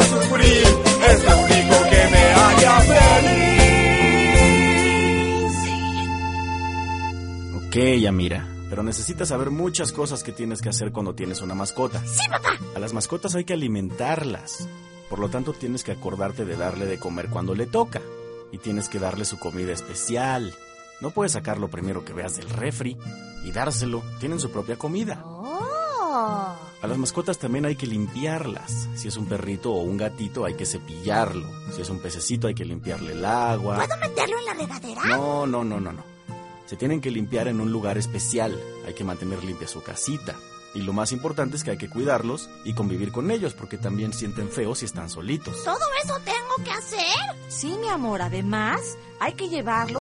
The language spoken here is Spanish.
sufrir, es lo único que me haría feliz. Ok, Yamira, pero necesitas saber muchas cosas que tienes que hacer cuando tienes una mascota. ¡Sí, papá! A las mascotas hay que alimentarlas. Por lo tanto, tienes que acordarte de darle de comer cuando le toca. Y tienes que darle su comida especial. No puedes sacar lo primero que veas del refri y dárselo. Tienen su propia comida. ¡Oh! A las mascotas también hay que limpiarlas. Si es un perrito o un gatito, hay que cepillarlo. Si es un pececito, hay que limpiarle el agua. ¿Puedo meterlo en la regadera? No. Se tienen que limpiar en un lugar especial. Hay que mantener limpia su casita. Y lo más importante es que hay que cuidarlos y convivir con ellos, porque también sienten feo si están solitos. ¿Todo eso tengo que hacer? Sí, mi amor, además hay que llevarlo